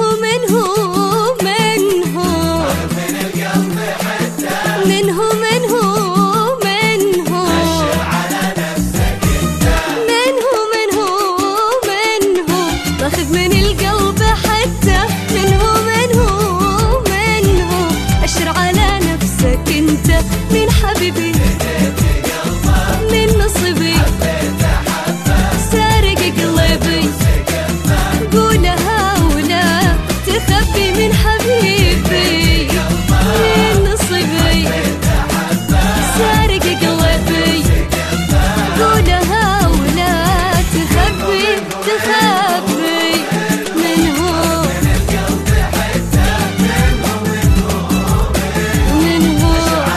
منه منه منه من القلب حتى منه منه منه أشر على نفسك انت منه منه منه باخذ من القلب حتى منه منه منه أشر على نفسك انت من حبيبي من نصيبي سارق قلبي قولها ولا تخبي من حبيبي من نصيبي سارق قلبي قولها ولا تخبي تخبي منه منه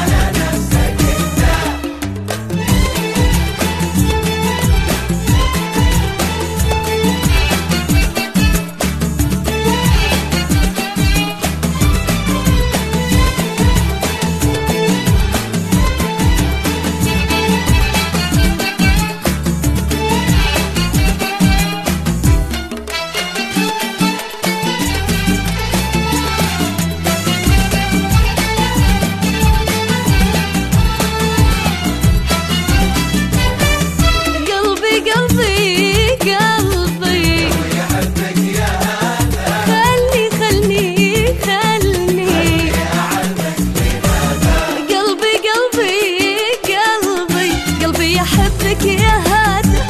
أحبك يا هذا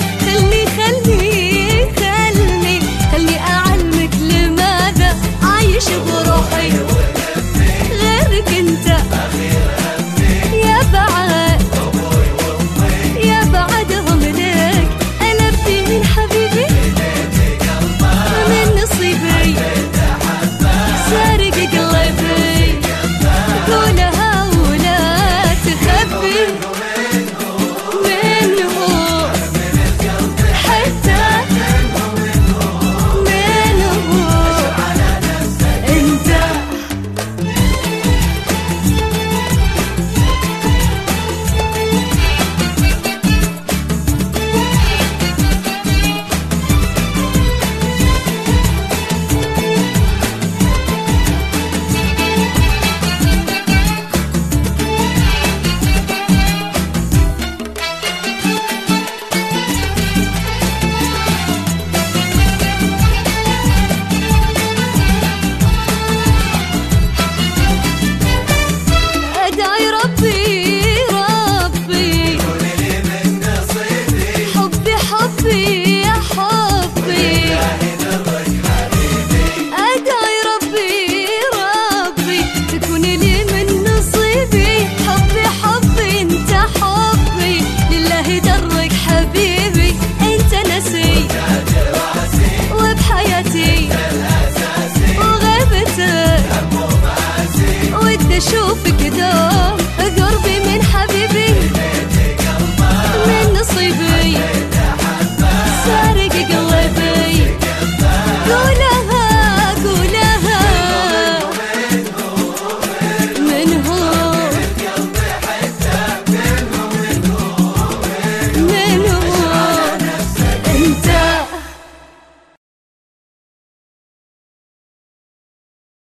خلني أعلمك لماذا عايش بروحي